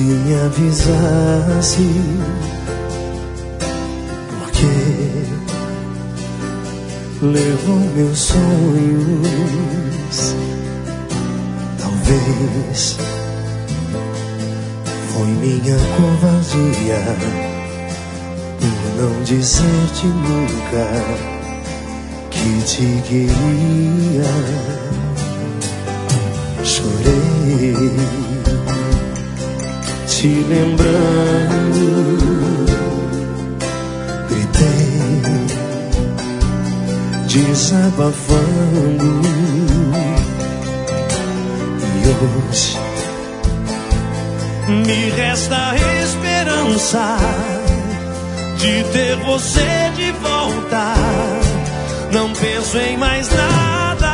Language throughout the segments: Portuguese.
me avisasse, porque levou meus sonhos. Talvez foi minha covardia por não dizer-te nunca que te queria. Chorei te lembrando, gritei desabafando, e hoje me resta a esperança de ter você de volta. Não penso em mais nada.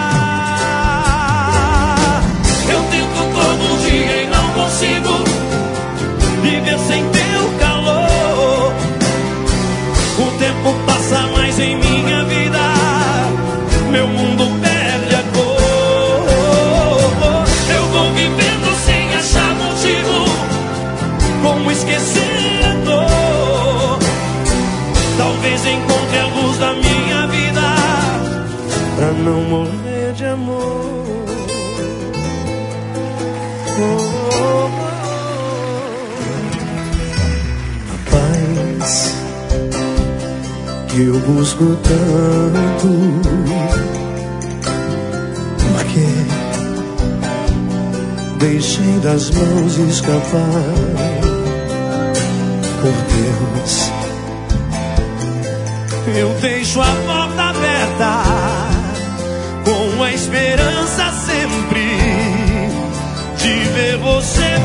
Eu tento todo dia e não consigo viver sem teu calor. O tempo passa mais em minha vida, meu mundo perde a cor. Eu vou vivendo sem achar motivo, como esquecer a dor. Talvez encontre a luz da minha vida, pra não morrer de amor. A paz que eu busco tanto, porque deixei das mãos escapar. Por Deus, eu deixo a porta aberta, com a esperança sempre de ver você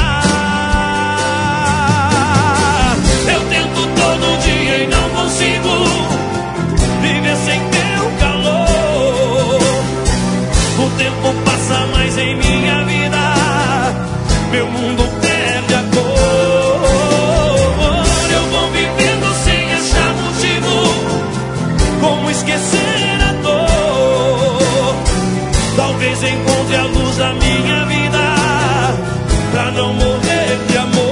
voltar. Eu tento todo dia e não consigo viver sem teu calor. O tempo passa mais em minha vida, meu mundo perde a cor. Eu vou vivendo sem achar motivo, como esquecer a dor. Talvez encontre a luz da minha vida, pra não morrer de amor.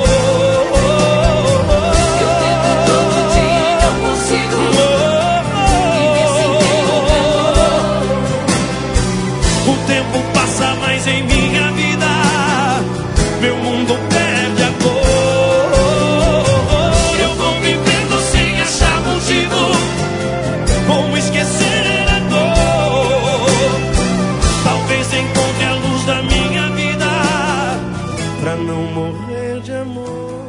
Eu tento todo dia e não consigo viver sem teu calor. O tempo passa mais em minha vida, meu mundo perde a cor. Eu vou vivendo sem achar motivo, como esquecer a dor. Talvez encontre a luz da minha vida, pra não morrer de amor.